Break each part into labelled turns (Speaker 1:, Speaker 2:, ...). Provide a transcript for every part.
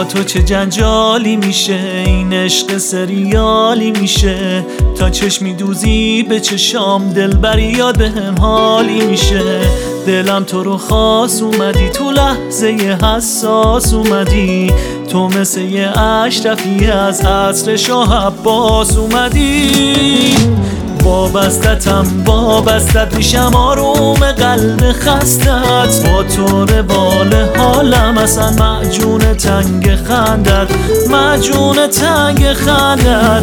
Speaker 1: تو چه جنجالی میشه، این عشق سریالی میشه. تا چشمی دوزی به چشام دلبری یاد بهم حالی میشه. دلم تو رو خواست اومدی، تو لحظه حساس اومدی. تو مثل یه اشرفی از عصر شاه عباس اومدی. وابستت میشم آروم قلب خستت. با تو روال حالم اصلا معجون تنگ خندت، معجون تنگ خندت.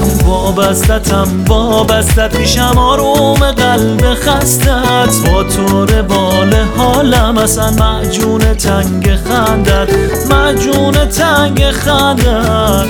Speaker 1: وابستت میشم آروم قلب خستت. با تو روال حالم اصلا معجون تنگ خندت، معجون تنگ خندت.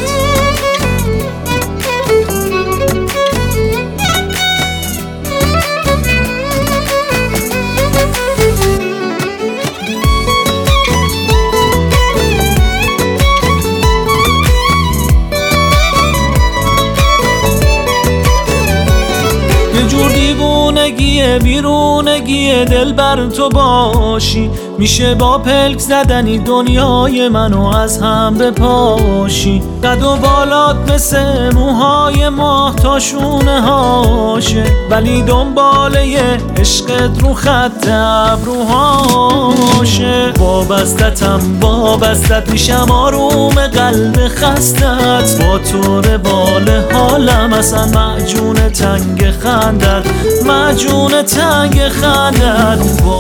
Speaker 1: جور دیوونگیه بیرونگیه دل بر تو باشی. میشه با پلک زدنی دنیای منو از هم بپاشی. قد و بالات مثل موهای ماه تا شونه هاشه، ولی دنباله عشقت رو خط ابروهاشه. وابستت میشم آروم قلب خستت. با تو روال حالم اصلا معجون تنگ خندت، معجون تنگ خندت.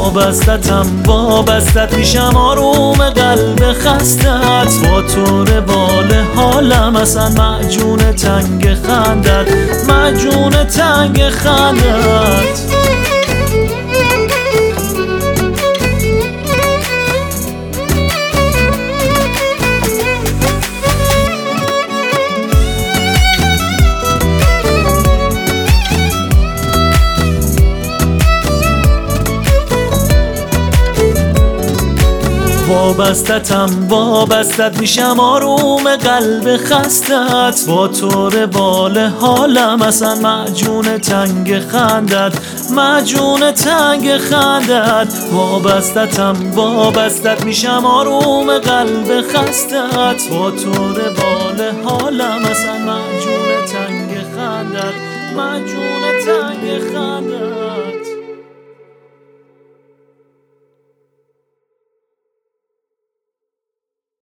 Speaker 1: وابستت میشم آروم قلب خستت. با تو روال حالم اصلا معجون تنگ خندت، معجون تنگ خندت. وابستت میشم آروم قلب خستت. با تو روال حالم اصلا معجون تنگ خندت، معجون تنگ خندت. وابستت میشم آروم قلب خستت. با تو روال حالم اصلا معجون تنگ خندت، معجون تنگ خندت.